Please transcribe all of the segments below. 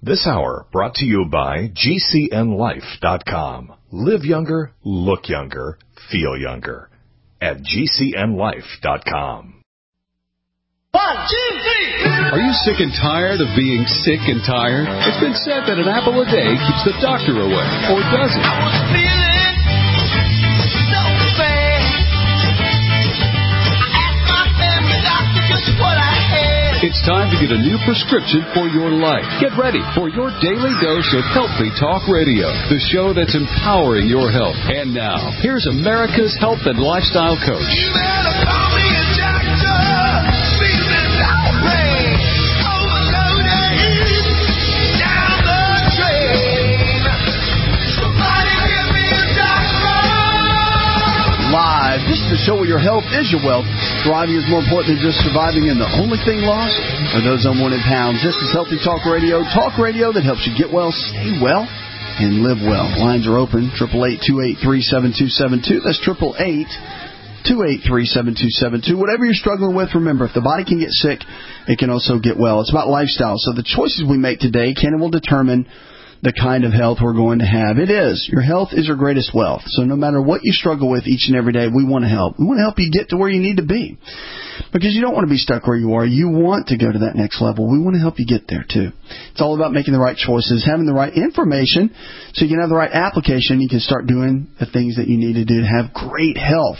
This hour brought to you by GCNLife.com. Live younger, look younger, feel younger. At GCNLife.com. 1, 2, 3. Are you sick and tired of being sick and tired? It's been said that an apple a day keeps the doctor away, or does it? I was feeling so bad. I asked my family doctor just what I had. It's time to get a new prescription for your life. Get ready for your daily dose of Healthy Talk Radio, the show that's empowering your health. And now, here's America's health and lifestyle coach. You better call me a doctor. Feeling outraged, overloaded, down the drain. Somebody give me a doctor. Live. This is the show where your health is your wealth. Thriving is more important than just surviving, and the only thing lost are those unwanted pounds. This is Healthy Talk Radio that helps you get well, stay well, and live well. Lines are open, 888-283-7272. That's 888-283-7272. Whatever you're struggling with, remember, if the body can get sick, it can also get well. It's about lifestyle. So the choices we make today can and will determine the kind of health we're going to have. It is. Your health is your greatest wealth. So no matter what you struggle with each and every day, we want to help. We want to help you get to where you need to be. Because you don't want to be stuck where you are. You want to go to that next level. We want to help you get there, too. It's all about making the right choices, having the right information, so you can have the right application. You can start doing the things that you need to do to have great health.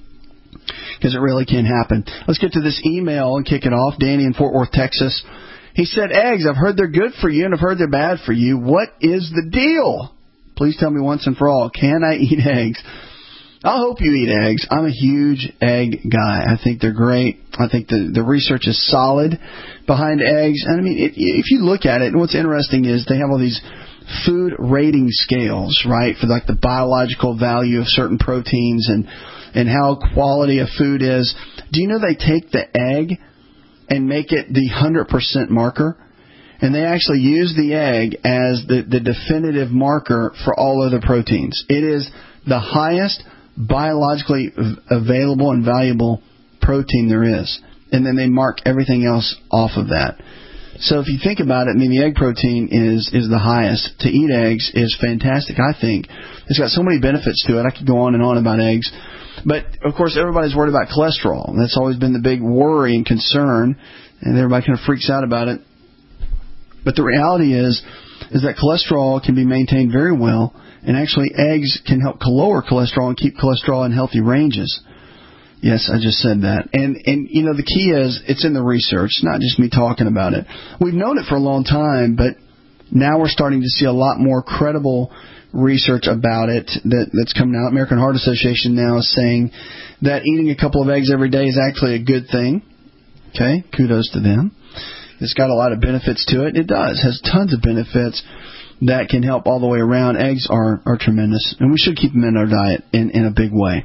Because it really can happen. Let's get to this email and kick it off. Danny in Fort Worth, Texas. He said, eggs, I've heard they're good for you and I've heard they're bad for you. What is the deal? Please tell me once and for all, can I eat eggs? I hope you eat eggs. I'm a huge egg guy. I think they're great. I think the research is solid behind eggs. And I mean, if you look at it, and what's interesting is they have all these food rating scales, right, for like the biological value of certain proteins and how quality of food is. Do you know they take the egg and make it the 100% marker? And they actually use the egg as the definitive marker for all other proteins. It is the highest biologically available and valuable protein there is. And then they mark everything else off of that. So if you think about it, I mean, the egg protein is the highest. To eat eggs is fantastic, I think. It's got so many benefits to it. I could go on and on about eggs. But, of course, everybody's worried about cholesterol. That's always been the big worry and concern, and everybody kind of freaks out about it. But the reality is that cholesterol can be maintained very well, and actually eggs can help lower cholesterol and keep cholesterol in healthy ranges. Yes, I just said that. And you know, the key is it's in the research, not just me talking about it. We've known it for a long time, but now we're starting to see a lot more credible research about it that's coming out. American Heart Association now is saying that eating a couple of eggs every day is actually a good thing. Okay, kudos to them. It's got a lot of benefits to it. It does. It has tons of benefits that can help all the way around. Eggs are tremendous, and we should keep them in our diet in a big way.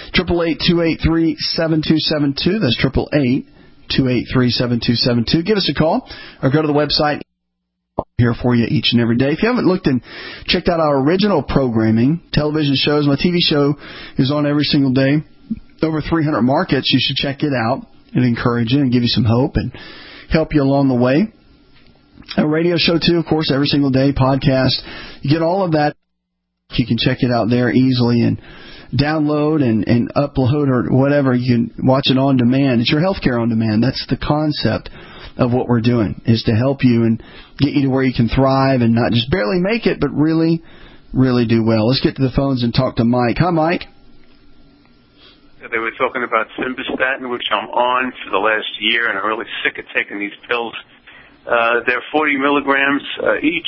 888-283-7272. That's 888-283-7272. Give us a call or go to the website. Here for you each and every day. If you haven't looked and checked out our original programming, television shows, my TV show is on every single day. Over 300 markets. You should check it out and encourage you and give you some hope and help you along the way. A radio show, too, of course, every single day, podcast. You get all of that. You can check it out there easily and download and upload or whatever. You can watch it on demand. It's your healthcare on demand. That's the concept of what we're doing, is to help you and get you to where you can thrive and not just barely make it, but really, really do well. Let's get to the phones and talk to Mike. Hi, Mike. They were talking about Simvastatin, which I'm on for the last year, and I'm really sick of taking these pills. They're 40 milligrams each.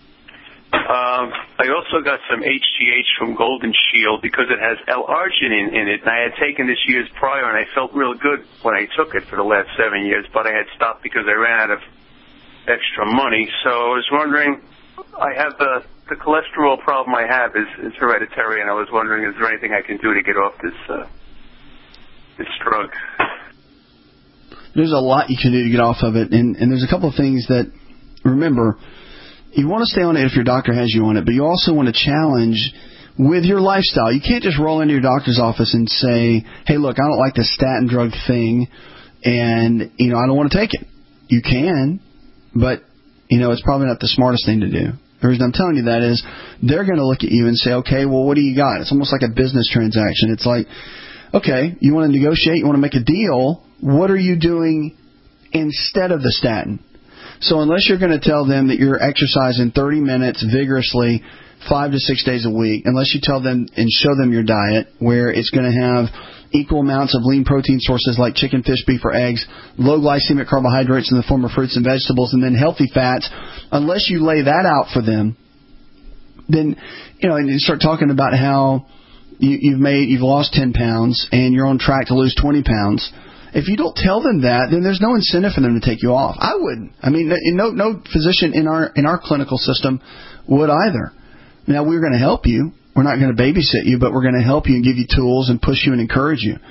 I also got some HGH from Golden Shield because it has L-arginine in it. And I had taken this years prior, and I felt real good when I took it for the last 7 years, but I had stopped because I ran out of extra money. So I was wondering, I have the cholesterol problem I have is hereditary, and I was wondering, is there anything I can do to get off this drug? There's a lot you can do to get off of it, and there's a couple of things that, remember, you want to stay on it if your doctor has you on it, but you also want to challenge with your lifestyle. You can't just roll into your doctor's office and say, hey, look, I don't like the statin drug thing, and, I don't want to take it. You can, but it's probably not the smartest thing to do. The reason I'm telling you that is they're going to look at you and say, okay, well, what do you got? It's almost like a business transaction. It's like, okay, you want to negotiate, you want to make a deal. What are you doing instead of the statin? So unless you're going to tell them that you're exercising 30 minutes vigorously 5 to 6 days a week, unless you tell them and show them your diet where it's going to have equal amounts of lean protein sources like chicken, fish, beef, or eggs, low glycemic carbohydrates in the form of fruits and vegetables, and then healthy fats, unless you lay that out for them, then, and you start talking about how you've lost 10 pounds and you're on track to lose 20 pounds. If you don't tell them that, then there's no incentive for them to take you off. I wouldn't. I mean, no physician in our clinical system would either. Now, we're going to help you. We're not going to babysit you, but we're going to help you and give you tools and push you and encourage you.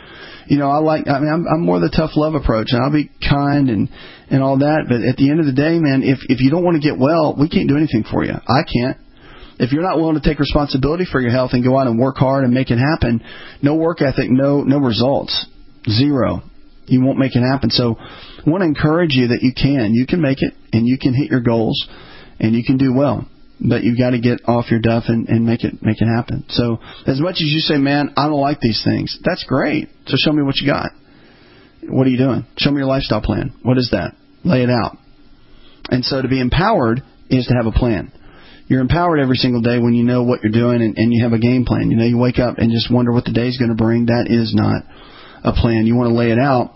I'm more the tough love approach, and I'll be kind and all that. But at the end of the day, man, if you don't want to get well, we can't do anything for you. I can't. If you're not willing to take responsibility for your health and go out and work hard and make it happen, no work ethic, no results, zero. You won't make it happen. So I want to encourage you that you can make it, and you can hit your goals, and you can do well. But you've got to get off your duff and make it happen. So as much as you say, man, I don't like these things, that's great. So show me what you got. What are you doing? Show me your lifestyle plan. What is that? Lay it out. And so to be empowered is to have a plan. You're empowered every single day when you know what you're doing and you have a game plan. You wake up and just wonder what the day's going to bring. That is not a plan. You want to lay it out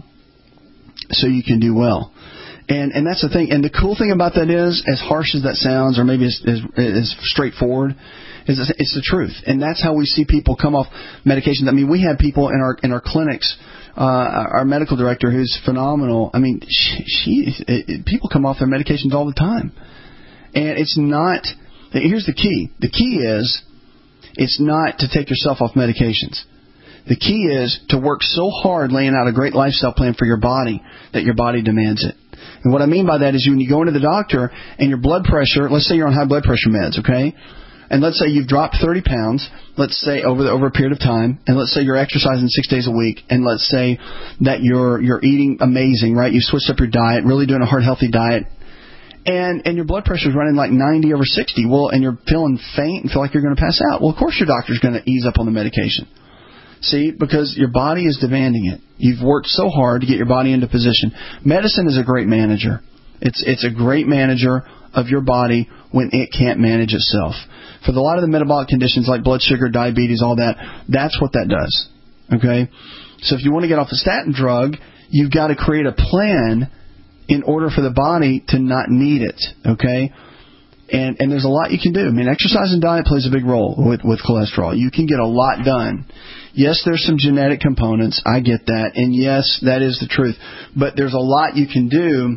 so you can do well. And that's the thing. And the cool thing about that is, as harsh as that sounds, or maybe as straightforward, is it's the truth. And that's how we see people come off medications. I mean, we have people in our clinics. Our medical director, who's phenomenal. I mean, people come off their medications all the time. And it's not. Here's the key. The key is, it's not to take yourself off medications. The key is to work so hard laying out a great lifestyle plan for your body that your body demands it. And what I mean by that is when you go into the doctor and your blood pressure, let's say you're on high blood pressure meds, okay? And let's say you've dropped 30 pounds, let's say over a period of time, and let's say you're exercising 6 days a week, and let's say that you're eating amazing, right? You switched up your diet, really doing a heart healthy diet, and your blood pressure is running like 90 over 60. Well, and you're feeling faint and feel like you're going to pass out. Well, of course your doctor's going to ease up on the medication. See, because your body is demanding it. You've worked so hard to get your body into position. Medicine is a great manager. It's a great manager of your body when it can't manage itself. For a lot of the metabolic conditions like blood sugar, diabetes, all that, that's what that does. Okay? So if you want to get off the statin drug, you've got to create a plan in order for the body to not need it. Okay? And there's a lot you can do. I mean, exercise and diet plays a big role with cholesterol. You can get a lot done. Yes, there's some genetic components. I get that. And yes, that is the truth. But there's a lot you can do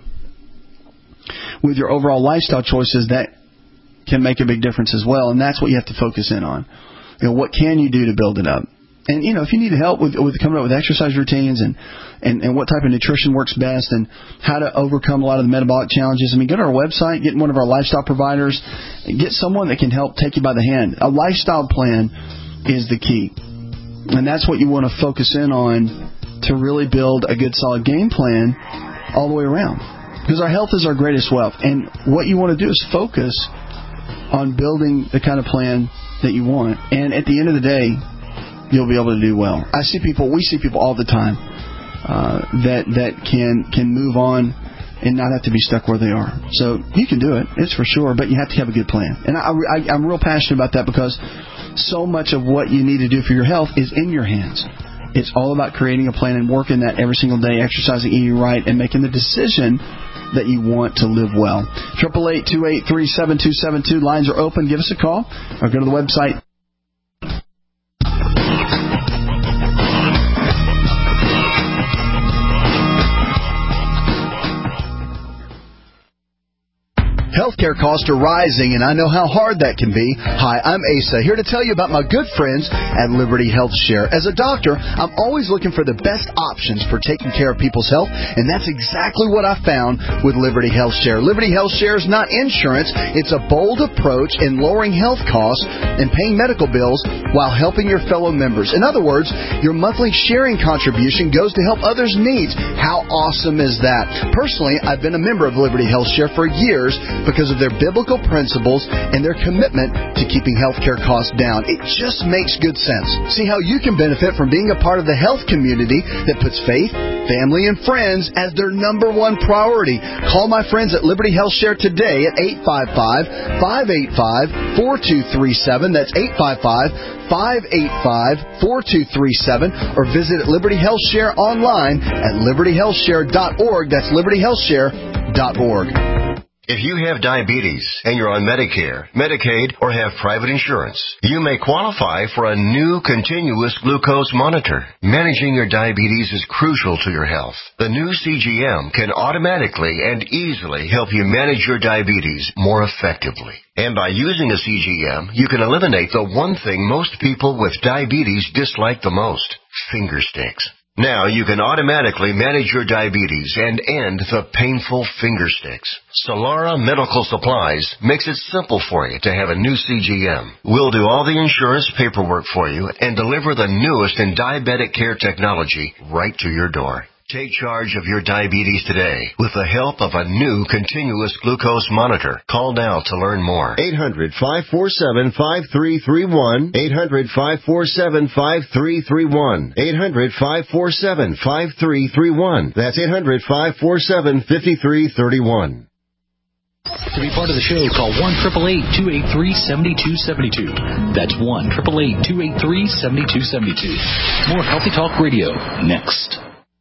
with your overall lifestyle choices that can make a big difference as well. And that's what you have to focus in on. What can you do to build it up? And, if you need help with coming up with exercise routines and what type of nutrition works best and how to overcome a lot of the metabolic challenges, go to our website, get one of our lifestyle providers, and get someone that can help take you by the hand. A lifestyle plan is the key. And that's what you want to focus in on to really build a good, solid game plan all the way around. Because our health is our greatest wealth. And what you want to do is focus on building the kind of plan that you want. And at the end of the day, you'll be able to do well. We see people all the time that can move on and not have to be stuck where they are. So you can do it, it's for sure, but you have to have a good plan. And I'm real passionate about that because so much of what you need to do for your health is in your hands. It's all about creating a plan and working that every single day, exercising, eating right, and making the decision that you want to live well. 888-283-7272. Lines are open. Give us a call or go to the website. Health Healthcare costs are rising, and I know how hard that can be. Hi, I'm Asa, here to tell you about my good friends at Liberty Health Share. As a doctor, I'm always looking for the best options for taking care of people's health, and that's exactly what I found with Liberty Health Share. Liberty Health Share is not insurance. It's a bold approach in lowering health costs and paying medical bills while helping your fellow members. In other words, your monthly sharing contribution goes to help others' needs. How awesome is that? Personally, I've been a member of Liberty Health Share for years because of their biblical principles and their commitment to keeping healthcare costs down. It just makes good sense. See how you can benefit from being a part of the health community that puts faith, family, and friends as their number one priority. Call my friends at Liberty Health Share today at 855-585-4237. That's 855-585-4237. Or visit Liberty Health Share online at libertyhealthshare.org. That's libertyhealthshare.org. If you have diabetes and you're on Medicare, Medicaid, or have private insurance, you may qualify for a new continuous glucose monitor. Managing your diabetes is crucial to your health. The new CGM can automatically and easily help you manage your diabetes more effectively. And by using a CGM, you can eliminate the one thing most people with diabetes dislike the most: finger sticks. Now you can automatically manage your diabetes and end the painful finger sticks. Solara Medical Supplies makes it simple for you to have a new CGM. We'll do all the insurance paperwork for you and deliver the newest in diabetic care technology right to your door. Take charge of your diabetes today with the help of a new continuous glucose monitor. Call now to learn more. 800-547-5331. 800-547-5331. 800-547-5331. That's 800-547-5331. To be part of the show, call 1-888-283-7272. That's 1-888-283-7272. More Healthy Talk Radio next.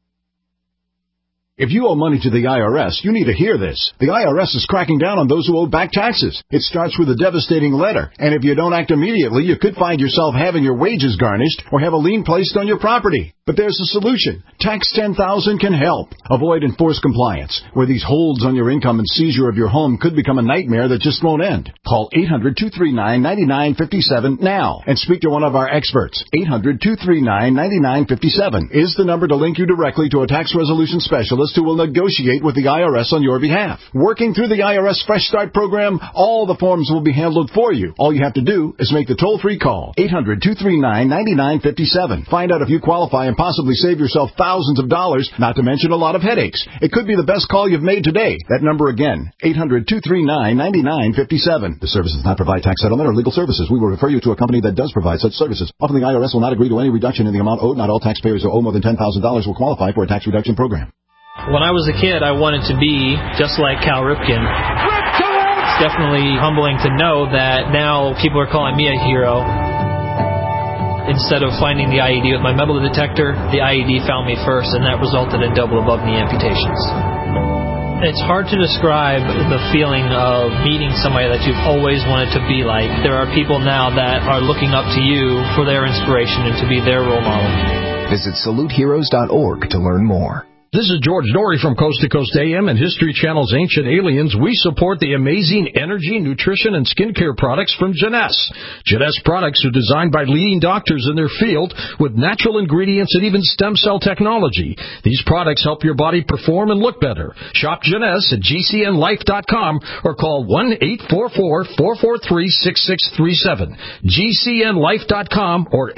If you owe money to the IRS, you need to hear this. The IRS is cracking down on those who owe back taxes. It starts with a devastating letter, and if you don't act immediately, you could find yourself having your wages garnished or have a lien placed on your property. But there's a solution. Tax 10,000 can help. Avoid enforced compliance, where these holds on your income and seizure of your home could become a nightmare that just won't end. Call 800-239-9957 now and speak to one of our experts. 800-239-9957 is the number to link you directly to a tax resolution specialist who will negotiate with the IRS on your behalf. Working through the IRS Fresh Start program, all the forms will be handled for you. All you have to do is make the toll-free call, 800-239-9957. Find out if you qualify and possibly save yourself thousands of dollars, not to mention a lot of headaches. It could be the best call you've made today. That number again, 800-239-9957. The service does not provide tax settlement or legal services. We will refer you to a company that does provide such services. Often the IRS will not agree to any reduction in the amount owed. Not all taxpayers who owe more than $10,000 will qualify for a tax reduction program. When I was a kid, I wanted to be just like Cal Ripken. It's definitely humbling to know that now people are calling me a hero. Instead of finding the IED with my metal detector, the IED found me first, and that resulted in double above-knee amputations. It's hard to describe the feeling of meeting somebody that you've always wanted to be like. There are people now that are looking up to you for their inspiration and to be their role model. Visit SaluteHeroes.org to learn more. This is George Norrie from Coast to Coast AM and History Channel's Ancient Aliens. We support the amazing energy, nutrition, and skincare products from Jeunesse. Jeunesse products are designed by leading doctors in their field with natural ingredients and even stem cell technology. These products help your body perform and look better. Shop Jeunesse at GCNLife.com or call 1-844-443-6637. GCNLife.com or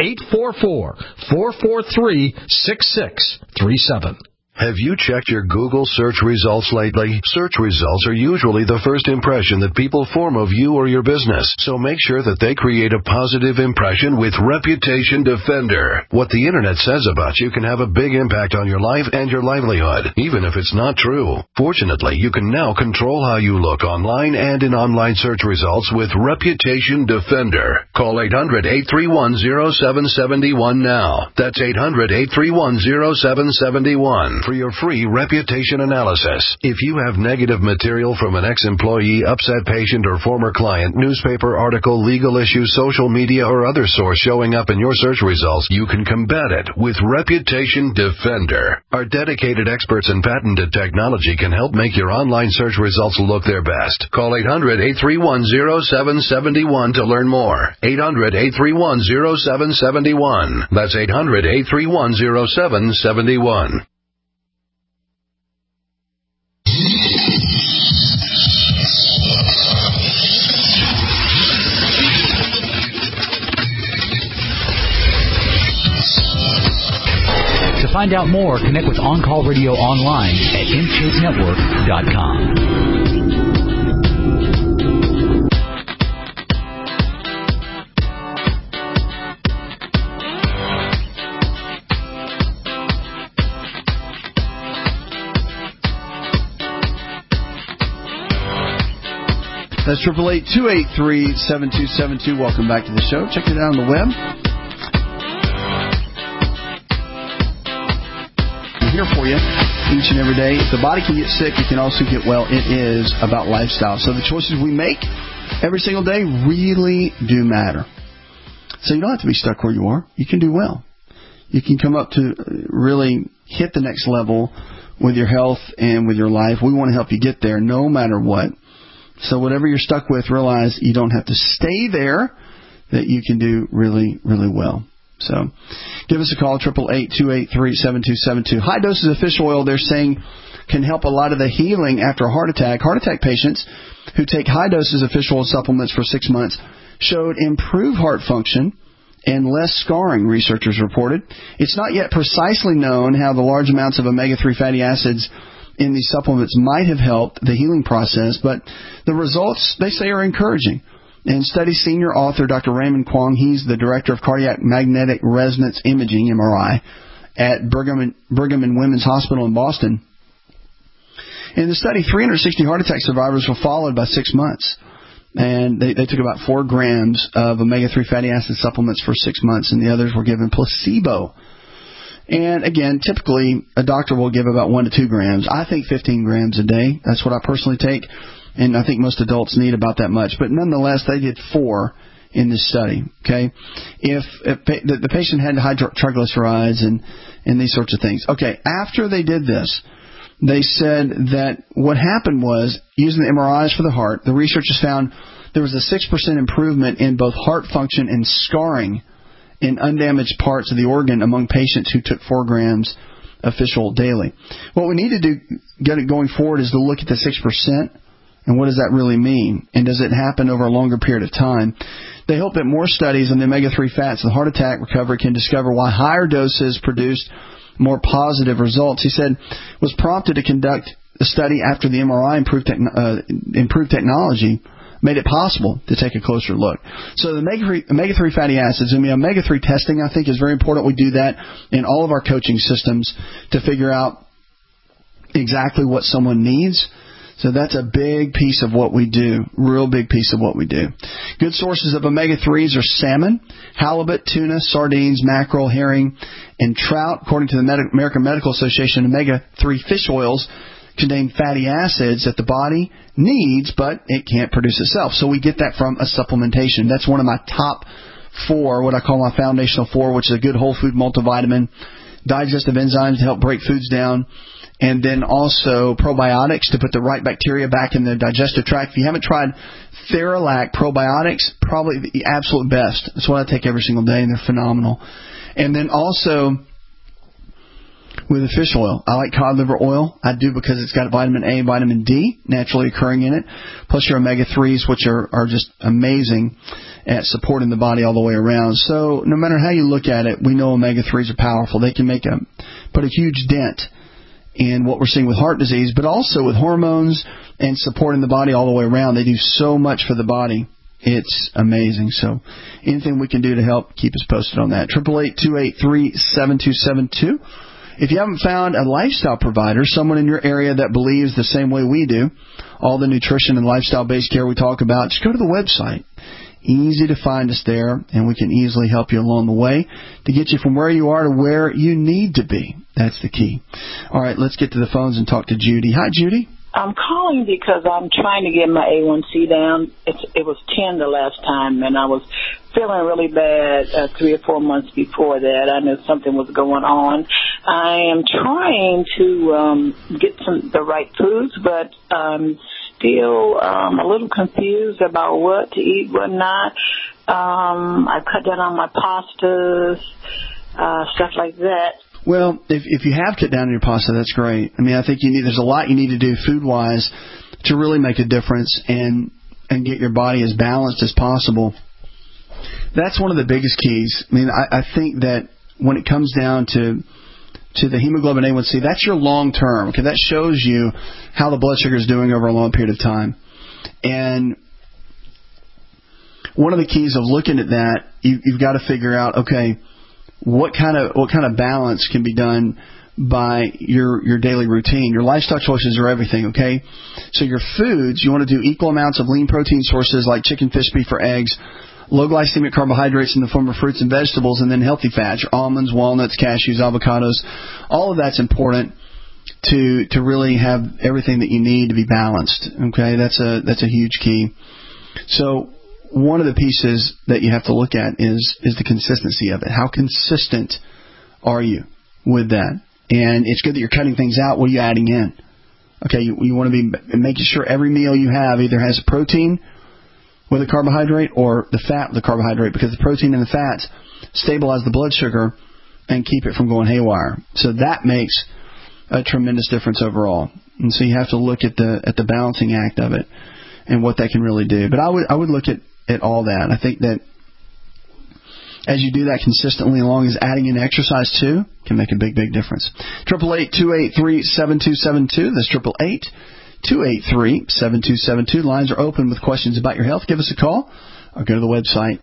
844-443-6637. Have you checked your Google search results lately? Search results are usually the first impression that people form of you or your business, so make sure that they create a positive impression with Reputation Defender. What the Internet says about you can have a big impact on your life and your livelihood, even if it's not true. Fortunately, you can now control how you look online and in online search results with Reputation Defender. Call 800-831-0771 now. That's 800-831-0771. for your free reputation analysis. If you have negative material from an ex-employee, upset patient, or former client, newspaper article, legal issue, social media, or other source showing up in your search results, you can combat it with Reputation Defender. Our dedicated experts in patented technology can help make your online search results look their best. Call 800-831-0771 to learn more. 800-831-0771. That's 800-831-0771. To find out more, connect with On Call Radio online at InShapeNetwork.com. That's 888-283-7272. Welcome back to the show. Check it out on the web. I'm here for you each and every day. If the body can get sick, it can also get well. It is about lifestyle. So the choices we make every single day really do matter. So you don't have to be stuck where you are. You can do well. You can come up to really hit the next level with your health and with your life. We want to help you get there no matter what. So whatever you're stuck with, realize you don't have to stay there, that you can do really, really well. So give us a call, 888-283-7272. High doses of fish oil, they're saying, can help a lot of the healing after a heart attack. Heart attack patients who take high doses of fish oil supplements for 6 months showed improved heart function and less scarring, researchers reported. It's not yet precisely known how the large amounts of omega-3 fatty acids in these supplements might have helped the healing process, but the results, they say, are encouraging. And study senior author Dr. Raymond Kwong, he's the director of cardiac magnetic resonance imaging, MRI, at Brigham and Women's Hospital in Boston. In the study, 360 heart attack survivors were followed by 6 months. And they took about 4 grams of omega-3 fatty acid supplements for 6 months, and the others were given placebo. And again, typically a doctor will give about 1 to 2 grams. I think 15 grams a day. That's what I personally take. And I think most adults need about that much. But nonetheless, they did 4 in this study. Okay, if the patient had high triglycerides and these sorts of things. Okay, after they did this, they said that what happened was, using the MRIs for the heart, the researchers found there was a 6% improvement in both heart function and scarring in undamaged parts of the organ among patients who took 4 grams of fish oil daily. What we need to do going forward is to look at the 6% and what does that really mean, and does it happen over a longer period of time. They hope that more studies on the omega-3 fats and heart attack recovery can discover why higher doses produced more positive results. He said was prompted to conduct a study after the MRI improved technology made it possible to take a closer look. So the omega-3 fatty acids, and the omega-3 testing, I think, is very important. We do that in all of our coaching systems to figure out exactly what someone needs. So that's a big piece of what we do, real big piece of what we do. Good sources of omega-3s are salmon, halibut, tuna, sardines, mackerel, herring, and trout. According to the American Medical Association, omega-3 fish oils contain fatty acids that the body needs, but it can't produce itself. So we get that from a supplementation. That's one of my top 4, what I call my foundational 4, which is a good whole food multivitamin, digestive enzymes to help break foods down, and then also probiotics to put the right bacteria back in the digestive tract. If you haven't tried Theralac probiotics, probably the absolute best. That's what I take every single day, and they're phenomenal. And then also with the fish oil, I like cod liver oil. I do because it's got vitamin A and vitamin D naturally occurring in it, plus your omega-3s, which are just amazing at supporting the body all the way around. So no matter how you look at it, we know omega-3s are powerful. They can put a huge dent in what we're seeing with heart disease, but also with hormones and supporting the body all the way around. They do so much for the body. It's amazing. So anything we can do to help, keep us posted on that. 888-283-7272. If you haven't found a lifestyle provider, someone in your area that believes the same way we do, all the nutrition and lifestyle-based care we talk about, just go to the website, easy to find us there, and we can easily help you along the way to get you from where you are to where you need to be. That's the key. All right, let's get to the phones and talk to Judy. Hi, Judy. I'm calling because I'm trying to get my A1C down. It was 10 the last time, and I was feeling really bad 3 or 4 months before that. I knew something was going on. I am trying to get the right foods, but still a little confused about what to eat, what not. I cut down on my pastas, stuff like that. Well, if you have cut down on your pasta, that's great. I mean, I think there's a lot you need to do food-wise to really make a difference and get your body as balanced as possible. That's one of the biggest keys. I mean, I think that when it comes down to the hemoglobin A1C, that's your long term. Okay, that shows you how the blood sugar is doing over a long period of time. And one of the keys of looking at that, you've got to figure out, okay, what kind of balance can be done by your daily routine. Your lifestyle choices are everything, okay? So your foods, you want to do equal amounts of lean protein sources like chicken, fish, beef, or eggs, low glycemic carbohydrates in the form of fruits and vegetables, and then healthy fats, your almonds, walnuts, cashews, avocados. All of that's important to really have everything that you need to be balanced, okay? That's a huge key. So one of the pieces that you have to look at is the consistency of it. How consistent are you with that? And it's good that you're cutting things out. What are you adding in? Okay, you want to be making sure every meal you have either has a protein with a carbohydrate or the fat with a carbohydrate, because the protein and the fats stabilize the blood sugar and keep it from going haywire. So that makes a tremendous difference overall. And so you have to look at the balancing act of it and what that can really do. But I would look at all that. I think that as you do that consistently, along as adding in exercise too, can make a big, big difference. 888-283-7272. That's 888-283-7272. Lines are open with questions about your health. Give us a call or go to the website.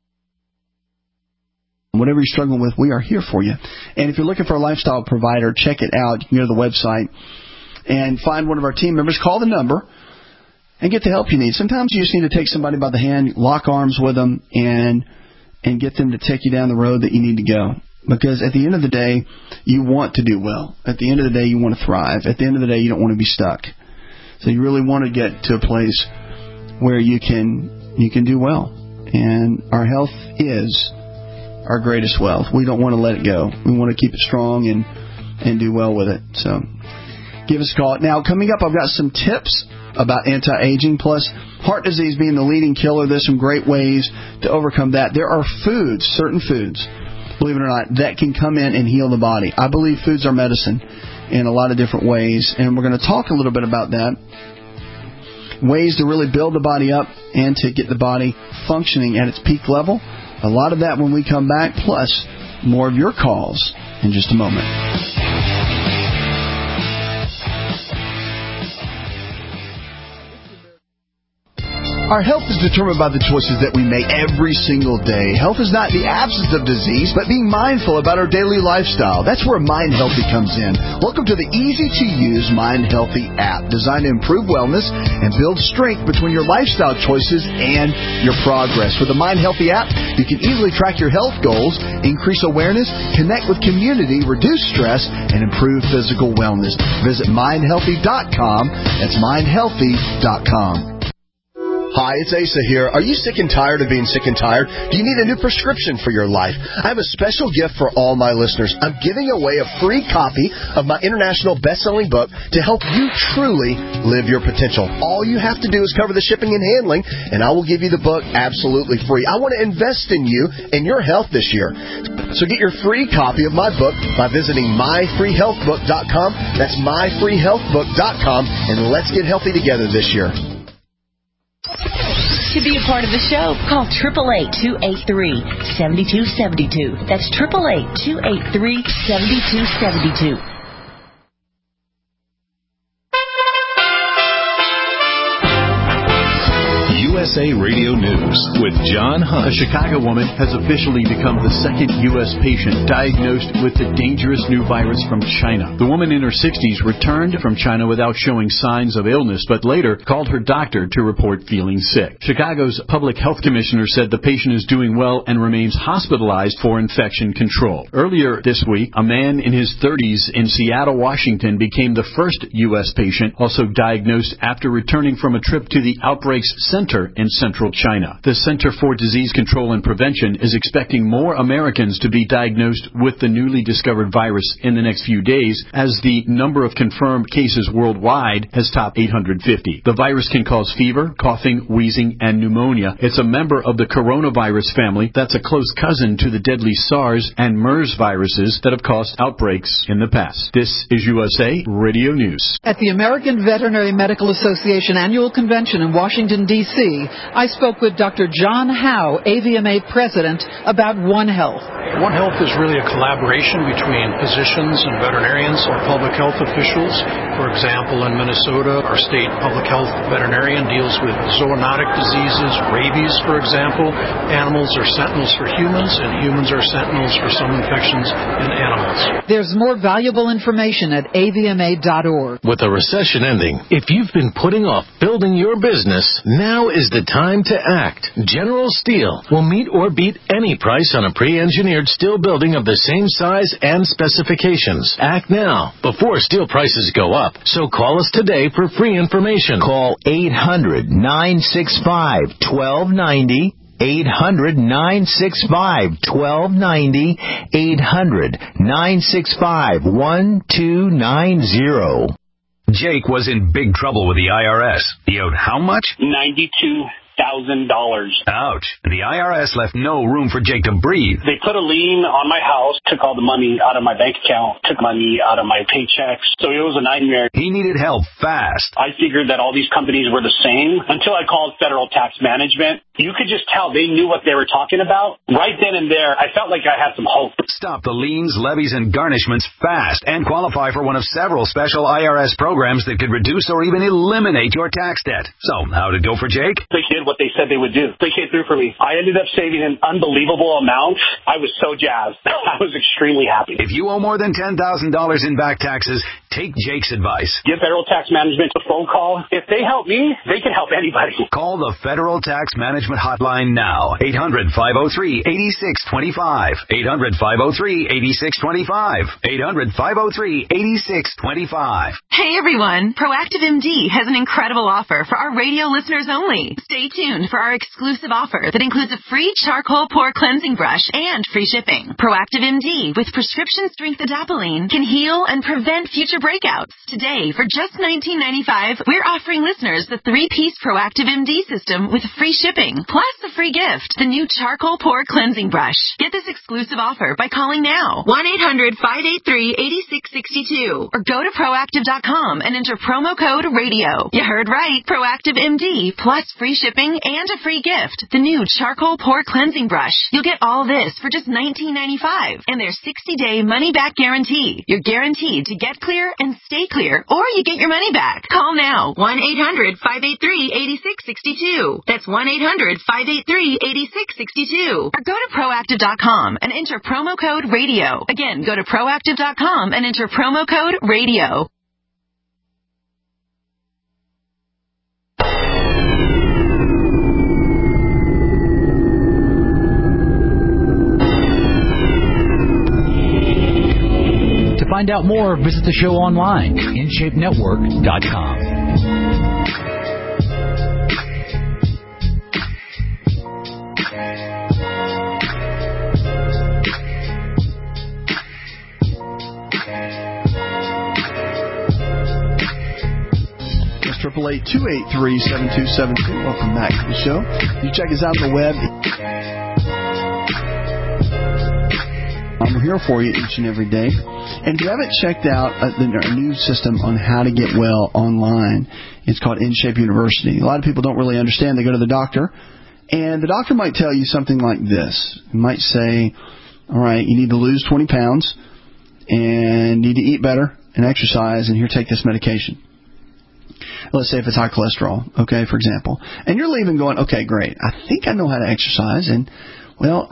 Whatever you're struggling with, we are here for you. And if you're looking for a lifestyle provider, check it out. You can go to the website and find one of our team members. Call the number and get the help you need. Sometimes you just need to take somebody by the hand, lock arms with them, and get them to take you down the road that you need to go. Because at the end of the day, you want to do well. At the end of the day, you want to thrive. At the end of the day, you don't want to be stuck. So you really want to get to a place where you can do well. And our health is our greatest wealth. We don't want to let it go. We want to keep it strong and do well with it. So give us a call. Now, coming up, I've got some tips about anti-aging, plus heart disease being the leading killer. There's some great ways to overcome that. There are foods, certain foods, believe it or not, that can come in and heal the body. I believe foods are medicine in a lot of different ways, and we're going to talk a little bit about that. Ways to really build the body up and to get the body functioning at its peak level. A lot of that when we come back, plus more of your calls in just a moment. Our health is determined by the choices that we make every single day. Health is not the absence of disease, but being mindful about our daily lifestyle. That's where Mind Healthy comes in. Welcome to the easy-to-use Mind Healthy app, designed to improve wellness and build strength between your lifestyle choices and your progress. With the Mind Healthy app, you can easily track your health goals, increase awareness, connect with community, reduce stress, and improve physical wellness. Visit mindhealthy.com. That's mindhealthy.com. Hi, it's Asa here. Are you sick and tired of being sick and tired? Do you need a new prescription for your life? I have a special gift for all my listeners. I'm giving away a free copy of my international best-selling book to help you truly live your potential. All you have to do is cover the shipping and handling, and I will give you the book absolutely free. I want to invest in you and your health this year. So get your free copy of my book by visiting myfreehealthbook.com. That's myfreehealthbook.com, and let's get healthy together this year. To be a part of the show, call 888-283-7272. That's 888-283-7272. USA Radio News with John Hunt. A Chicago woman has officially become the second U.S. patient diagnosed with the dangerous new virus from China. The woman in her 60s returned from China without showing signs of illness, but later called her doctor to report feeling sick. Chicago's public health commissioner said the patient is doing well and remains hospitalized for infection control. Earlier this week, a man in his 30s in Seattle, Washington, became the first U.S. patient also diagnosed after returning from a trip to the Outbreaks Center in central China. The Center for Disease Control and Prevention is expecting more Americans to be diagnosed with the newly discovered virus in the next few days, as the number of confirmed cases worldwide has topped 850. The virus can cause fever, coughing, wheezing, and pneumonia. It's a member of the coronavirus family that's a close cousin to the deadly SARS and MERS viruses that have caused outbreaks in the past. This is USA Radio News. At the American Veterinary Medical Association Annual Convention in Washington, D.C., I spoke with Dr. John Howe, AVMA President, about One Health. One Health is really a collaboration between physicians and veterinarians or public health officials. For example, in Minnesota, our state public health veterinarian deals with zoonotic diseases, rabies, for example. Animals are sentinels for humans, and humans are sentinels for some infections in animals. There's more valuable information at avma.org. With a recession ending, if you've been putting off building your business, now is the time to act. General Steel will meet or beat any price on a pre-engineered steel building of the same size and specifications. Act now, before steel prices go up. So call us today for free information. Call 800-965-1290. 800-965-1290. 800-965-1290. Jake was in big trouble with the IRS. He owed how much? $92,000. Ouch. The IRS left no room for Jake to breathe. They put a lien on my house, took all the money out of my bank account, took money out of my paychecks. So it was a nightmare. He needed help fast. I figured that all these companies were the same until I called Federal Tax Management. You could just tell they knew what they were talking about. Right then and there, I felt like I had some hope. Stop the liens, levies, and garnishments fast and qualify for one of several special IRS programs that could reduce or even eliminate your tax debt. So, how'd it go for Jake? They did what they said they would do. They came through for me. I ended up saving an unbelievable amount. I was so jazzed. I was extremely happy. If you owe more than $10,000 in back taxes, take Jake's advice. Give Federal Tax Management a phone call. If they help me, they can help anybody. Call the Federal Tax Management Hotline now. 800-503-8625. 800-503-8625. 800-503-8625. Hey everyone, Proactive MD has an incredible offer for our radio listeners only. Stay tuned for our exclusive offer that includes a free charcoal pore cleansing brush and free shipping. Proactive MD with prescription strength adapalene can heal and prevent future breakouts. Today, for just $19.95, we're offering listeners the 3-piece Proactive MD system with free shipping, plus a free gift, the new charcoal pore cleansing brush. Get this exclusive offer by calling now, 1-800-583-8662, or go to Proactive.com and enter promo code RADIO. You heard right, Proactive MD, plus free shipping and a free gift, the new charcoal pore cleansing brush. You'll get all this for just $19.95, and their 60-day money-back guarantee. You're guaranteed to get clear and stay clear, or you get your money back. Call now, 1-800-583-8662. That's 1-800-583-8662. Or go to Proactive.com and enter promo code RADIO. Again, go to Proactive.com and enter promo code RADIO. To find out more, visit the show online, InShapeNetwork.com. That's 888-283-7272. Welcome back to the show. You check us out on the web. We're here for you each and every day. And if you haven't checked out a new system on how to get well online, it's called InShape University. A lot of people don't really understand. They go to the doctor, and the doctor might tell you something like this. He might say, all right, you need to lose 20 pounds and need to eat better and exercise, and here, take this medication. let's say if it's high cholesterol, okay, for example, and you're leaving going, okay, great, I think I know how to exercise, and, well,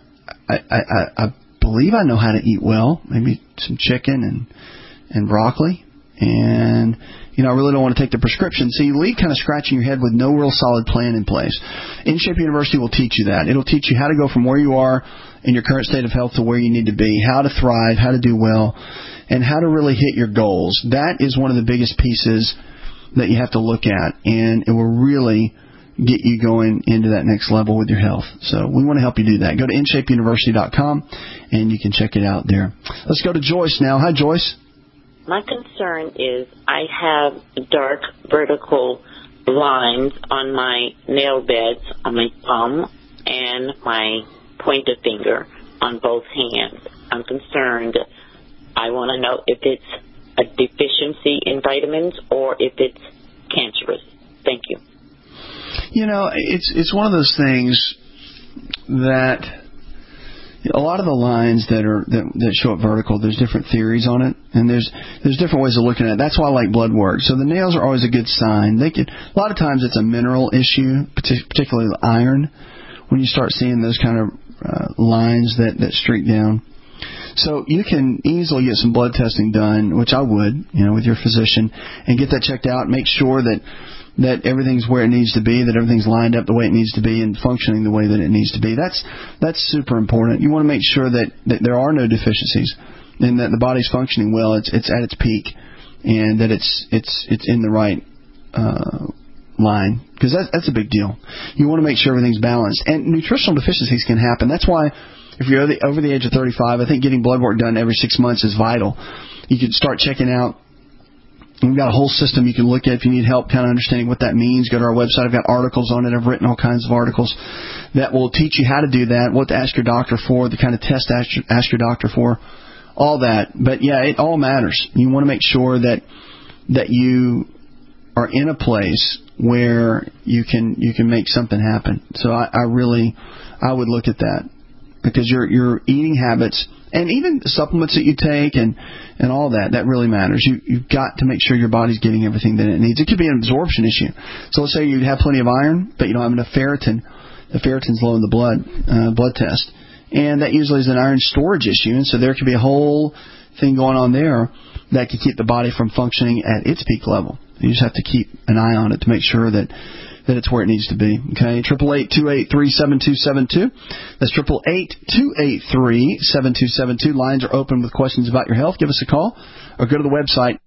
I believe I know how to eat well, maybe some chicken and broccoli, and, you know, I really don't want to take the prescription. So you leave kind of scratching your head with no real solid plan in place. InShape University will teach you that. It'll teach you how to go from where you are in your current state of health to where you need to be, how to thrive, how to do well, and how to really hit your goals. That is one of the biggest pieces that you have to look at, and it will really get you going into that next level with your health. So we want to help you do that. Go to InShapeUniversity.com, and you can check it out there. Let's go to Joyce now. Hi, Joyce. My concern is I have dark vertical lines on my nail beds, on my thumb and my pointer finger on both hands. I'm concerned. I want to know if it's a deficiency in vitamins or if it's cancerous. Thank you. You know, it's one of those things that a lot of the lines that show up vertical, there's different theories on it, and there's different ways of looking at it. That's why I like blood work. So the nails are always a good sign. A lot of times it's a mineral issue, particularly iron, when you start seeing those kind of lines that streak down. So you can easily get some blood testing done, which I would, with your physician, and get that checked out. Make sure that everything's where it needs to be, that everything's lined up the way it needs to be, and functioning the way that it needs to be. That's super important. You want to make sure that there are no deficiencies, and that the body's functioning well. It's at its peak, and that it's in the right line, because that's a big deal. You want to make sure everything's balanced, and nutritional deficiencies can happen. That's why if you're over the age of 35, I think getting blood work done every 6 months is vital. You can start checking out. We've got a whole system you can look at if you need help kind of understanding what that means. Go to our website. I've got articles on it. I've written all kinds of articles that will teach you how to do that, what to ask your doctor for, the kind of test to ask your doctor for, all that. But, yeah, it all matters. You want to make sure that you are in a place where you can make something happen. So I would look at that, because your eating habits and even the supplements that you take and all that really matters. You've got to make sure your body's getting everything that it needs. It could be an absorption issue. So let's say you have plenty of iron, but you don't have enough ferritin. The ferritin's low in the blood test. And that usually is an iron storage issue. And so there could be a whole thing going on there that could keep the body from functioning at its peak level. You just have to keep an eye on it to make sure that it's where it needs to be. Okay, 888-283-7272. That's 888-283-7272. Lines are open with questions about your health. Give us a call or go to the website.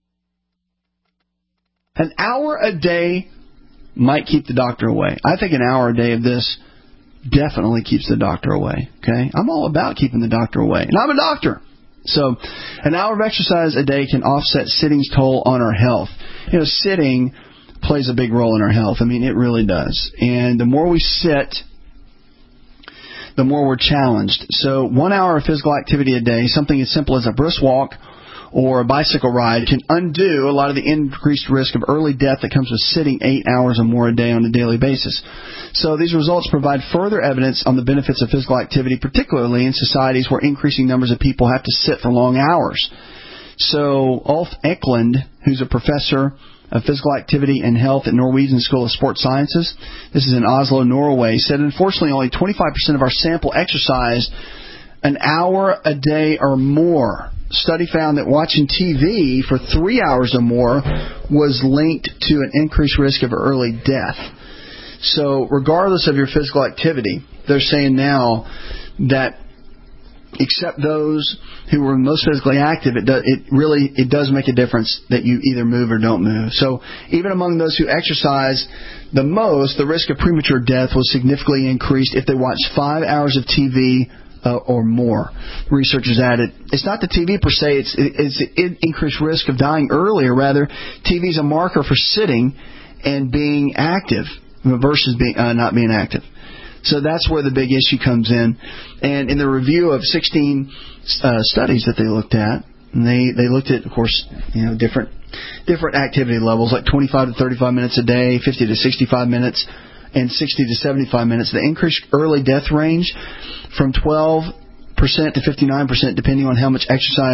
An hour a day might keep the doctor away. I think an hour a day of this definitely keeps the doctor away. Okay, I'm all about keeping the doctor away, and I'm a doctor. So an hour of exercise a day can offset sitting's toll on our health. Sitting plays a big role in our health. I mean, it really does. And the more we sit, the more we're challenged. So 1 hour of physical activity a day, something as simple as a brisk walk or a bicycle ride, can undo a lot of the increased risk of early death that comes with sitting 8 hours or more a day on a daily basis. So these results provide further evidence on the benefits of physical activity, particularly in societies where increasing numbers of people have to sit for long hours. So Ulf Eklund, who's a professor of physical activity and health at Norwegian School of Sports Sciences, this is in Oslo, Norway, said unfortunately only 25% of our sample exercised an hour a day or more. Study found that watching TV for 3 hours or more was linked to an increased risk of early death. So regardless of your physical activity, they're saying now that except those who were most physically active, it does make a difference that you either move or don't move. So even among those who exercise the most, the risk of premature death was significantly increased if they watched 5 hours of TV or more. Researchers added, it's not the TV per se, it's an increased risk of dying earlier. Rather, TV is a marker for sitting and being active versus not being active. So that's where the big issue comes in. And in the review of 16 studies that they looked at, and they looked at, of course, different activity levels, like 25 to 35 minutes a day, 50 to 65 minutes, and 60 to 75 minutes. The increased early death range from 12% to 59%, depending on how much exercise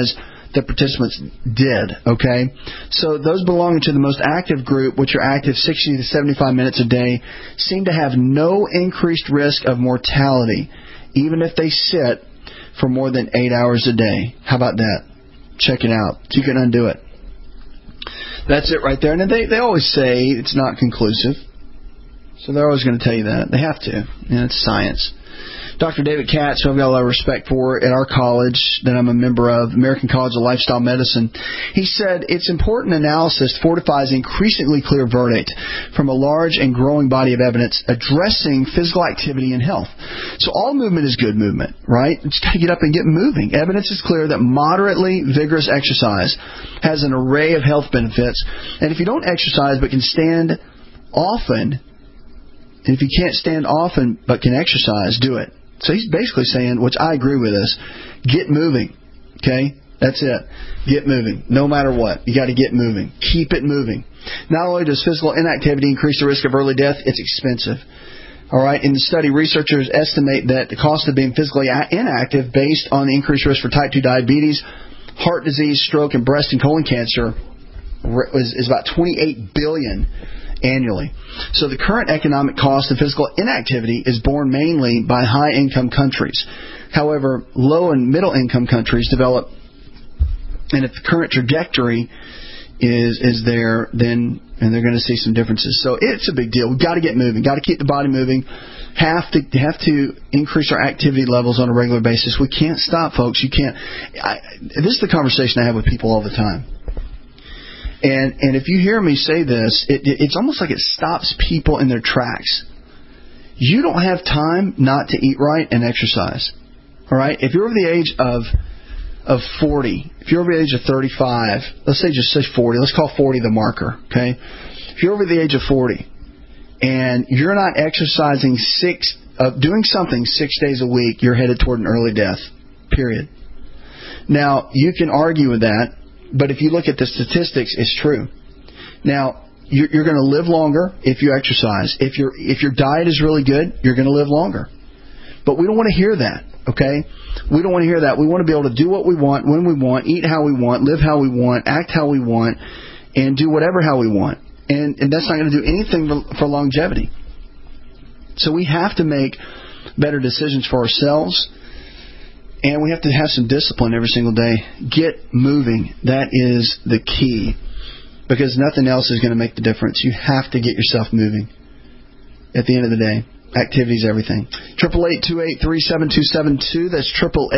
the participants did, okay? So those belonging to the most active group, which are active 60 to 75 minutes a day, seem to have no increased risk of mortality, even if they sit for more than 8 hours a day. How about that? Check it out. So you can undo it. That's it right there. And they always say it's not conclusive. So they're always going to tell you that. They have to. It's science. Dr. David Katz, who I've got a lot of respect for at our college that I'm a member of, American College of Lifestyle Medicine, he said it's important analysis fortifies an increasingly clear verdict from a large and growing body of evidence addressing physical activity and health. So all movement is good movement, right? You just got to get up and get moving. Evidence is clear that moderately vigorous exercise has an array of health benefits, and if you don't exercise but can stand often, and if you can't stand often but can exercise, do it. So he's basically saying, which I agree with this, get moving, okay? That's it. Get moving, no matter what. You got to get moving. Keep it moving. Not only does physical inactivity increase the risk of early death, it's expensive. All right. In the study, researchers estimate that the cost of being physically inactive based on the increased risk for type 2 diabetes, heart disease, stroke, and breast and colon cancer is about $28 billion annually. So the current economic cost of physical inactivity is borne mainly by high-income countries. However, low- and middle-income countries develop, and if the current trajectory is there, then they're going to see some differences. So it's a big deal. We've got to get moving. Got to keep the body moving. Have to increase our activity levels on a regular basis. We can't stop, folks. You can't. This is the conversation I have with people all the time. And if you hear me say this, it's almost like it stops people in their tracks. You don't have time not to eat right and exercise. All right? If you're over the age of 40, if you're over the age of 35, let's say 40. Let's call 40 the marker, okay? If you're over the age of 40 and you're not exercising doing something 6 days a week, you're headed toward an early death, period. Now, you can argue with that, but if you look at the statistics, it's true. Now, you're going to live longer if you exercise. If your diet is really good, you're going to live longer. But we don't want to hear that, okay? We don't want to hear that. We want to be able to do what we want, when we want, eat how we want, live how we want, act how we want, and do whatever how we want. And that's not going to do anything for longevity. So we have to make better decisions for ourselves. And we have to have some discipline every single day. Get moving. That is the key. Because nothing else is going to make the difference. You have to get yourself moving. At the end of the day, activity is everything. 888-283-7272. That's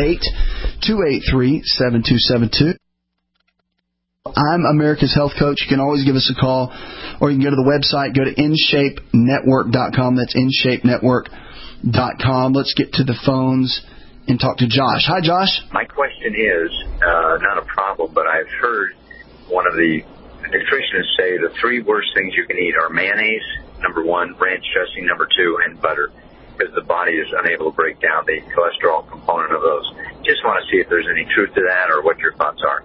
888-283-7272. I'm America's Health Coach. You can always give us a call. Or you can go to the website. Go to InShapeNetwork.com. That's InShapeNetwork.com. Let's get to the phones and talk to Josh. Hi, Josh. My question is, not a problem, but I've heard one of the nutritionists say the three worst things you can eat are mayonnaise, number one, ranch dressing, number two, and butter, because the body is unable to break down the cholesterol component of those. Just want to see if there's any truth to that or what your thoughts are.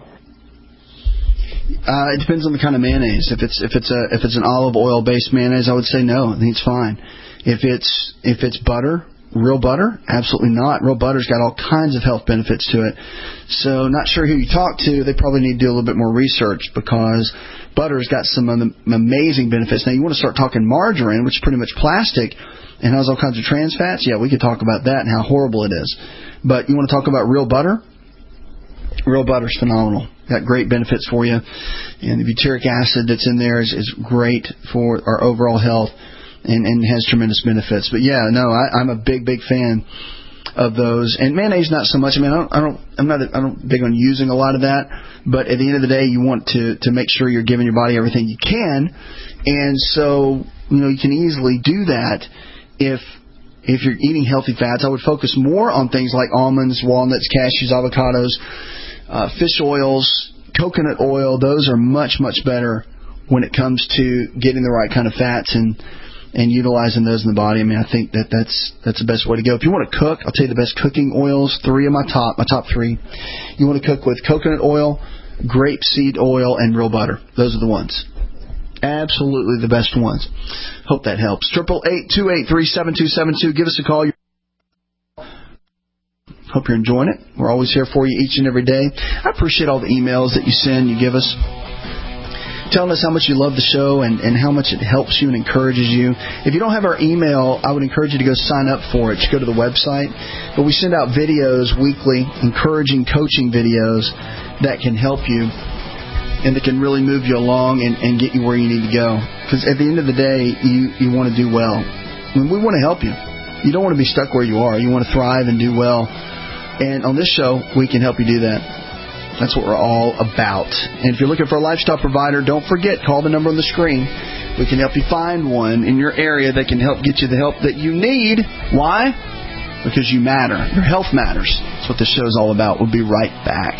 It depends on the kind of mayonnaise. If it's an olive oil based mayonnaise, I would say no. I think it's fine. If it's butter, real butter, absolutely not. Real butter's got all kinds of health benefits to it. So not sure who you talk to. They probably need to do a little bit more research because butter's got some amazing benefits. Now you want to start talking margarine, which is pretty much plastic and has all kinds of trans fats. Yeah, we could talk about that and how horrible it is. But you want to talk about real butter? Real butter's phenomenal. Got great benefits for you. And the butyric acid that's in there is great for our overall health and has tremendous benefits. But yeah, no, I'm a big fan of those. And mayonnaise not so much. I mean, I'm not big on using a lot of that. But at the end of the day, you want to make sure you're giving your body everything you can. And so, you can easily do that if you're eating healthy fats. I would focus more on things like almonds, walnuts, cashews, avocados, fish oils, coconut oil. Those are much better when it comes to getting the right kind of fats and utilizing those in the body. I mean, I think that's the best way to go. If you want to cook, I'll tell you the best cooking oils. Three of my top three. You want to cook with coconut oil, grapeseed oil, and real butter. Those are the ones. Absolutely the best ones. Hope that helps. 888-283-7272. Give us a call. Hope you're enjoying it. We're always here for you each and every day. I appreciate all the emails that you send, you give us, telling us how much you love the show and how much it helps you and encourages you. If you don't have our email, I would encourage you to go sign up for it. You go to the website. But we send out videos weekly, encouraging coaching videos that can help you and that can really move you along and get you where you need to go. Because at the end of the day, you want to do well. I mean, we want to help you. You don't want to be stuck where you are. You want to thrive and do well. And on this show, we can help you do that. That's what we're all about. And if you're looking for a lifestyle provider, don't forget, call the number on the screen. We can help you find one in your area that can help get you the help that you need. Why? Because you matter. Your health matters. That's what this show is all about. We'll be right back.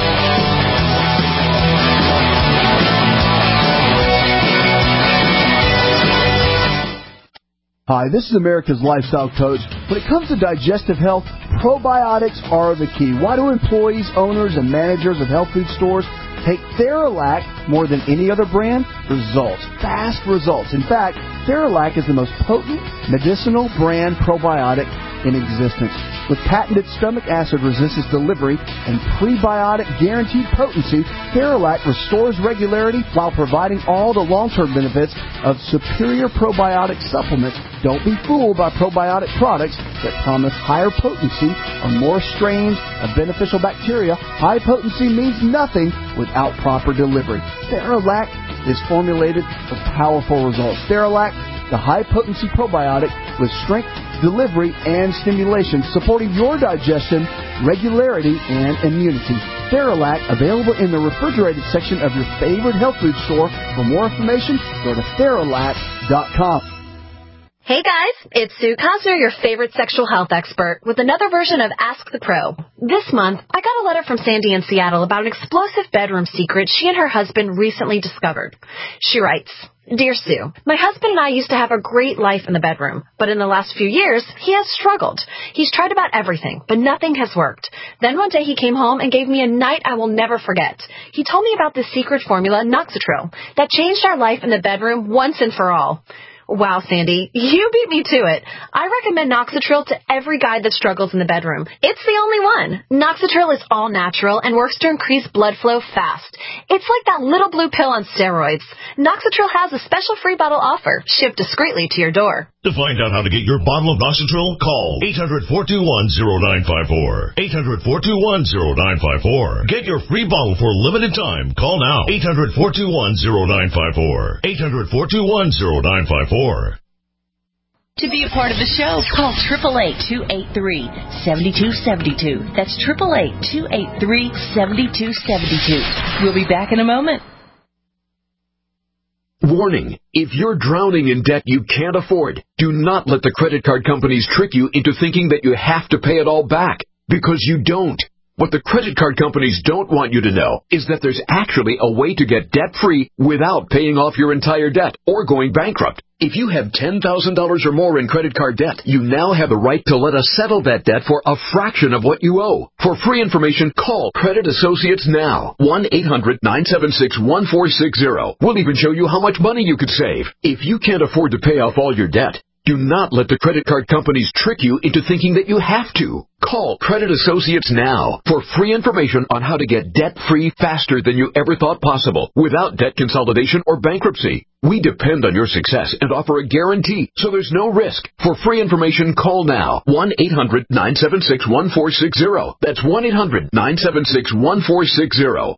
Hi, this is America's Lifestyle Coach. When it comes to digestive health, probiotics are the key. Why do employees, owners, and managers of health food stores take Theralac more than any other brand? Results. Fast results. In fact, Theralac is the most potent medicinal brand probiotic in existence. With patented stomach acid resistance delivery and prebiotic guaranteed potency, Theralac restores regularity while providing all the long-term benefits of superior probiotic supplements. Don't be fooled by probiotic products that promise higher potency or more strains of beneficial bacteria. High potency means nothing without proper delivery. Theralac is formulated for powerful results. Theralac, the high-potency probiotic with strength, delivery, and stimulation, supporting your digestion, regularity, and immunity. Theralac, available in the refrigerated section of your favorite health food store. For more information, go to Theralac.com. Hey guys, it's Sue Cosner, your favorite sexual health expert, with another version of Ask the Pro. This month, I got a letter from Sandy in Seattle about an explosive bedroom secret she and her husband recently discovered. She writes, Dear Sue, my husband and I used to have a great life in the bedroom, but in the last few years, he has struggled. He's tried about everything, but nothing has worked. Then one day he came home and gave me a night I will never forget. He told me about this secret formula, Noxatril, that changed our life in the bedroom once and for all. Wow, Sandy, you beat me to it. I recommend Noxatril to every guy that struggles in the bedroom. It's the only one. Noxatril is all natural and works to increase blood flow fast. It's like that little blue pill on steroids. Noxatril has a special free bottle offer, shipped discreetly to your door. To find out how to get your bottle of Noxatril, call 800-421-0954. 800-421-0954. Get your free bottle for a limited time. Call now. 800-421-0954. 800-421-0954. To be a part of the show, call 888-283-7272. That's 888-283-7272. We'll be back in a moment. Warning, if you're drowning in debt you can't afford, do not let the credit card companies trick you into thinking that you have to pay it all back, because you don't. What the credit card companies don't want you to know is that there's actually a way to get debt-free without paying off your entire debt or going bankrupt. If you have $10,000 or more in credit card debt, you now have the right to let us settle that debt for a fraction of what you owe. For free information, call Credit Associates now. 1-800-976-1460. We'll even show you how much money you could save. If you can't afford to pay off all your debt, do not let the credit card companies trick you into thinking that you have to. Call Credit Associates now for free information on how to get debt-free faster than you ever thought possible without debt consolidation or bankruptcy. We depend on your success and offer a guarantee, so there's no risk. For free information, call now. 1-800-976-1460. That's 1-800-976-1460.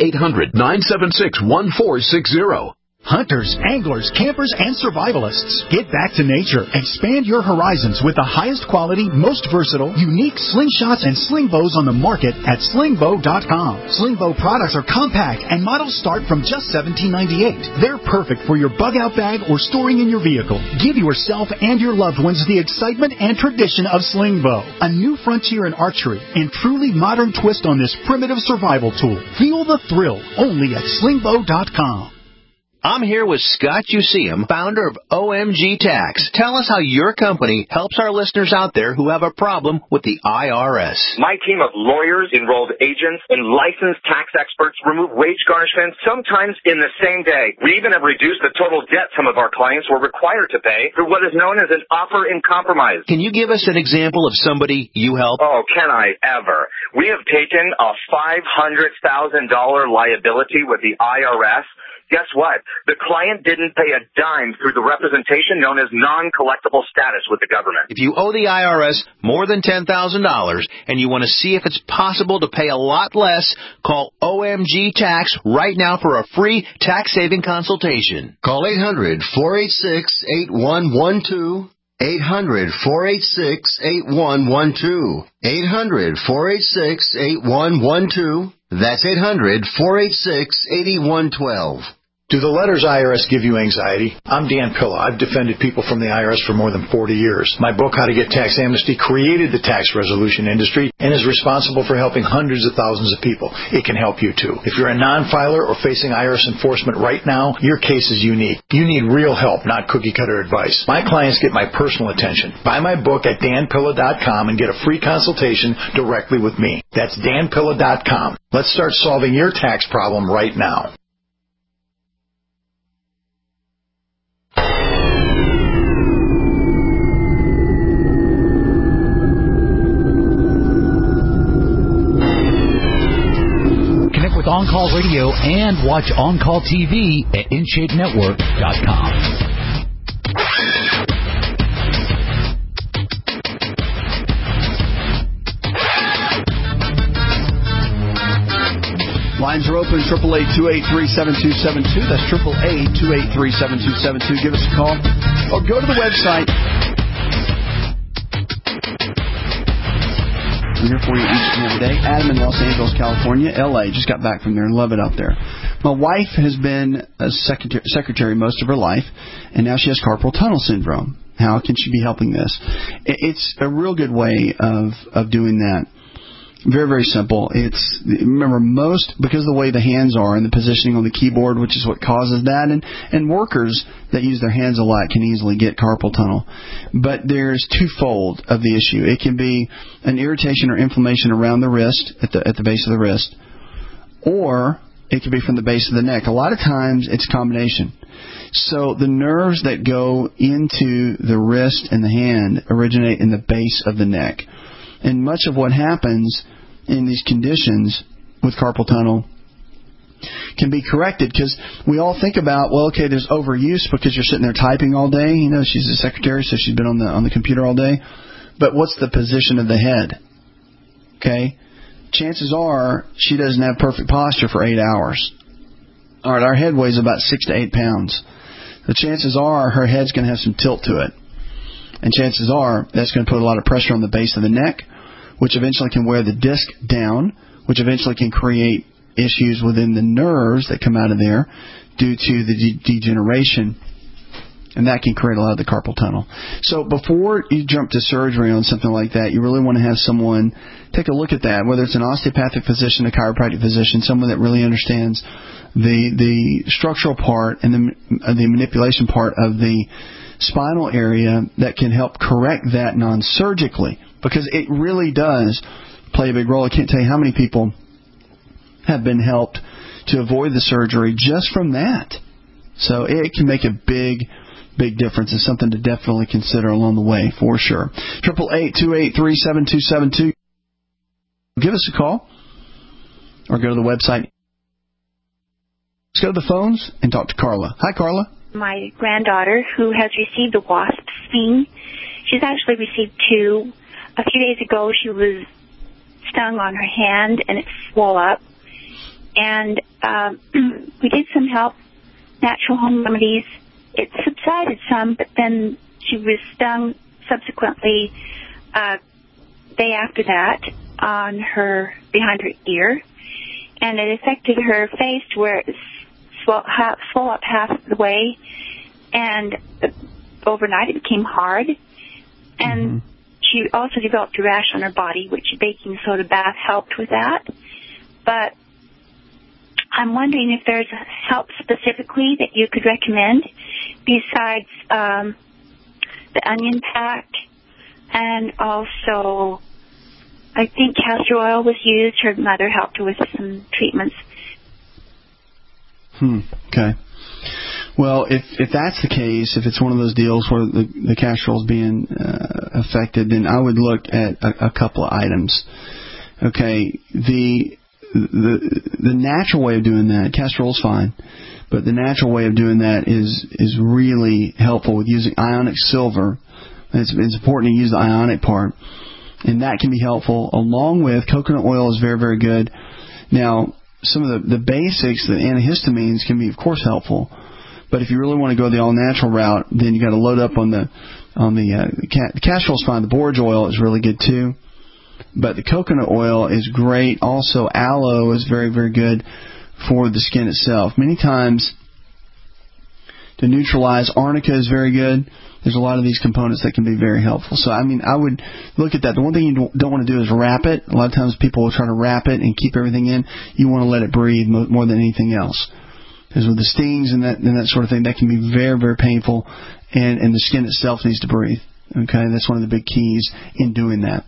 1-800-976-1460. Hunters, anglers, campers, and survivalists. Get back to nature. Expand your horizons with the highest quality, most versatile, unique slingshots and sling bows on the market at slingbow.com. Slingbow products are compact and models start from just $17.98. They're perfect for your bug-out bag or storing in your vehicle. Give yourself and your loved ones the excitement and tradition of Slingbow, a new frontier in archery and truly modern twist on this primitive survival tool. Feel the thrill only at slingbow.com. I'm here with Scott Useum, founder of OMG Tax. Tell us how your company helps our listeners out there who have a problem with the IRS. My team of lawyers, enrolled agents, and licensed tax experts remove wage garnishments sometimes in the same day. We even have reduced the total debt some of our clients were required to pay through what is known as an offer in compromise. Can you give us an example of somebody you help? Oh, can I ever? We have taken a $500,000 liability with the IRS. Guess what? The client didn't pay a dime through the representation known as non-collectible status with the government. If you owe the IRS more than $10,000 and you want to see if it's possible to pay a lot less, call OMG Tax right now for a free tax-saving consultation. Call 800-486-8112. 800-486-8112. 800-486-8112. That's 800-486-8112. Do the letters IRS give you anxiety? I'm Dan Pilla. I've defended people from the IRS for more than 40 years. My book, How to Get Tax Amnesty, created the tax resolution industry and is responsible for helping hundreds of thousands of people. It can help you, too. If you're a non-filer or facing IRS enforcement right now, your case is unique. You need real help, not cookie-cutter advice. My clients get my personal attention. Buy my book at danpilla.com and get a free consultation directly with me. That's danpilla.com. Let's start solving your tax problem right now. With On Call Radio and watch On Call TV at InShapeNetwork.com. Lines are open, 888-283-7272. That's 888-283-7272. Give us a call or go to the website. I'm here for you each and every day. Adam in Los Angeles, California. LA, just got back from there and love it out there. My wife has been a secretary most of her life, and now she has carpal tunnel syndrome. How can she be helping this? It's a real good way of doing that. Very, very simple. Remember, because of the way the hands are and the positioning on the keyboard, which is what causes that, and workers that use their hands a lot can easily get carpal tunnel. But there's twofold of the issue. It can be an irritation or inflammation around the wrist, at the base of the wrist, or it can be from the base of the neck. A lot of times it's a combination. So the nerves that go into the wrist and the hand originate in the base of the neck. And much of what happens in these conditions with carpal tunnel can be corrected, because we all think about, well, okay, there's overuse because you're sitting there typing all day. You know, she's a secretary, so she's been on the computer all day. But what's the position of the head? Okay? Chances are she doesn't have perfect posture for 8 hours. All right, our head weighs about 6 to 8 pounds. The chances are her head's going to have some tilt to it. And chances are that's going to put a lot of pressure on the base of the neck, which eventually can wear the disc down, which eventually can create issues within the nerves that come out of there due to the degeneration. And that can create a lot of the carpal tunnel. So before you jump to surgery on something like that, you really want to have someone take a look at that, whether it's an osteopathic physician, a chiropractic physician, someone that really understands the structural part and the manipulation part of the spinal area that can help correct that non-surgically, because it really does play a big role. I can't tell you how many people have been helped to avoid the surgery just from that. So it can make a big difference. It's something to definitely consider along the way, for sure. 888-283-7272. Give us a call or go to the website. Let's go to the phones and talk to Carla. Hi, Carla. My granddaughter, who has received a wasp sting, she's actually received 2. A few days ago, she was stung on her hand, and it swelled up. And we did some help, natural home remedies. It subsided some, but then she was stung subsequently day after that on her behind her ear, and it affected her face to where it swelled up half the way, and overnight it became hard, and she also developed a rash on her body, which a baking soda bath helped with that. But I'm wondering if there's help specifically that you could recommend besides the onion pack, and also I think castor oil was used. Her mother helped her with some treatments. Okay. Well, if that's the case, if it's one of those deals where the castor oil is being affected, then I would look at a couple of items. Okay, the natural way of doing that, castor oil is fine, but the natural way of doing that is really helpful with using ionic silver. It's important to use the ionic part, and that can be helpful. Along with coconut oil is very, very good. Now, some of the basics, the antihistamines, can be, of course, helpful. But if you really want to go the all-natural route, then you got to load up on the castor oil is fine. The borage oil is really good too. But the coconut oil is great. Also, aloe is very, very good for the skin itself. Many times, to neutralize, arnica is very good. There's a lot of these components that can be very helpful. So, I mean, I would look at that. The one thing you don't want to do is wrap it. A lot of times people will try to wrap it and keep everything in. You want to let it breathe more than anything else. Because with the stings and that sort of thing, that can be very, very painful, and the skin itself needs to breathe. Okay, that's one of the big keys in doing that.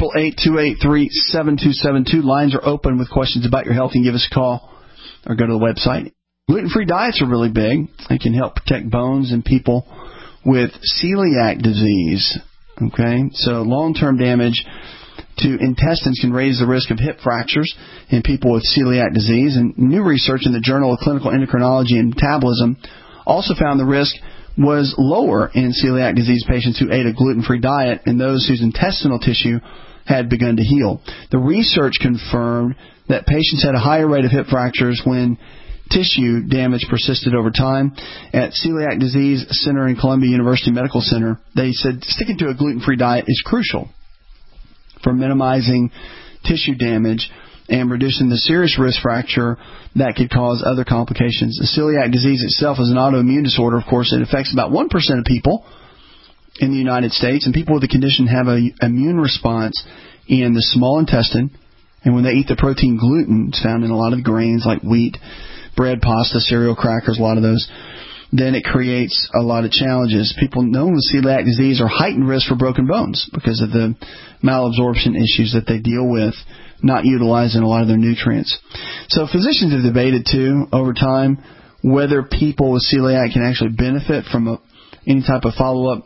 888-283-7272. Lines are open with questions about your health. You can give us a call or go to the website. Gluten-free diets are really big. They can help protect bones in people with celiac disease. Okay, so long-term damage to intestines can raise the risk of hip fractures in people with celiac disease. And new research in the Journal of Clinical Endocrinology and Metabolism also found the risk was lower in celiac disease patients who ate a gluten-free diet and those whose intestinal tissue had begun to heal. The research confirmed that patients had a higher rate of hip fractures when tissue damage persisted over time. At Celiac Disease Center in Columbia University Medical Center, they said sticking to a gluten-free diet is crucial for minimizing tissue damage and reducing the serious risk fracture that could cause other complications. The celiac disease itself is an autoimmune disorder. Of course, it affects about 1% of people in the United States, and people with the condition have an immune response in the small intestine, and when they eat the protein gluten, it's found in a lot of grains like wheat, bread, pasta, cereal, crackers, a lot of those, then it creates a lot of challenges. People known with celiac disease are heightened risk for broken bones because of the malabsorption issues that they deal with, not utilizing a lot of their nutrients. So physicians have debated, too, over time, whether people with celiac can actually benefit from any type of follow-up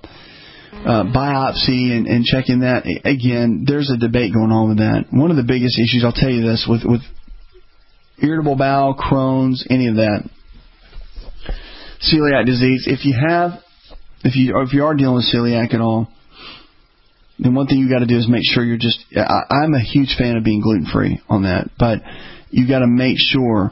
biopsy and checking that. Again, there's a debate going on with that. One of the biggest issues, I'll tell you this, with irritable bowel, Crohn's, any of that, celiac disease, if you are dealing with celiac at all, then one thing you got to do is make sure you're just. I'm a huge fan of being gluten-free on that, but you got to make sure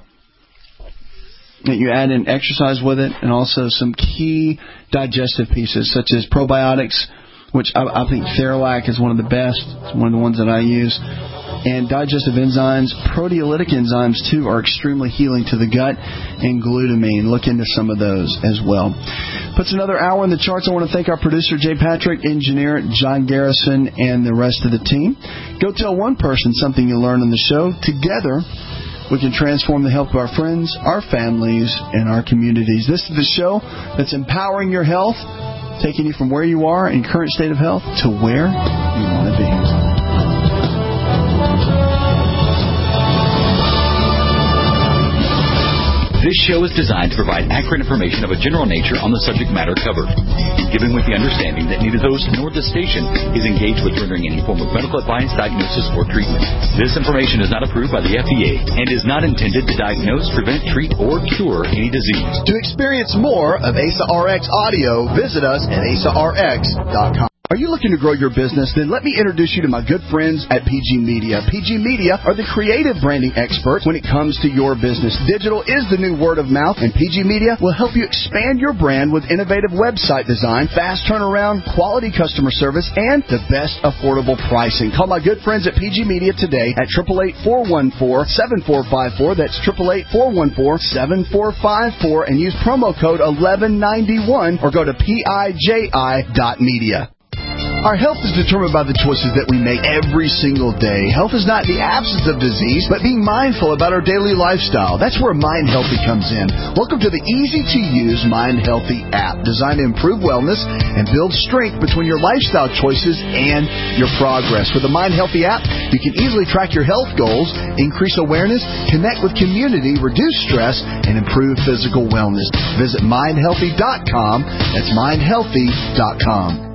that you add in exercise with it, and also some key digestive pieces such as probiotics, which I think Theralac is one of the best. It's one of the ones that I use. And digestive enzymes, proteolytic enzymes, too, are extremely healing to the gut, and glutamine. Look into some of those as well. Puts another hour in the charts. I want to thank our producer, Jay Patrick, engineer John Garrison, and the rest of the team. Go tell one person something you learned on the show. Together, we can transform the health of our friends, our families, and our communities. This is the show that's empowering your health, taking you from where you are in current state of health to where you want to be. This show is designed to provide accurate information of a general nature on the subject matter covered, given with the understanding that neither host nor the station is engaged with rendering any form of medical advice, diagnosis, or treatment. This information is not approved by the FDA and is not intended to diagnose, prevent, treat, or cure any disease. To experience more of ASA RX audio, visit us at asarx.com. Are you looking to grow your business? Then let me introduce you to my good friends at PG Media. PG Media are the creative branding experts when it comes to your business. Digital is the new word of mouth, and PG Media will help you expand your brand with innovative website design, fast turnaround, quality customer service, and the best affordable pricing. Call my good friends at PG Media today at 888-414-7454. That's 888-414-7454, and use promo code 1191 or go to PIJI.media. Our health is determined by the choices that we make every single day. Health is not the absence of disease, but being mindful about our daily lifestyle. That's where Mind Healthy comes in. Welcome to the easy-to-use Mind Healthy app, designed to improve wellness and build strength between your lifestyle choices and your progress. With the Mind Healthy app, you can easily track your health goals, increase awareness, connect with community, reduce stress, and improve physical wellness. Visit mindhealthy.com. That's mindhealthy.com.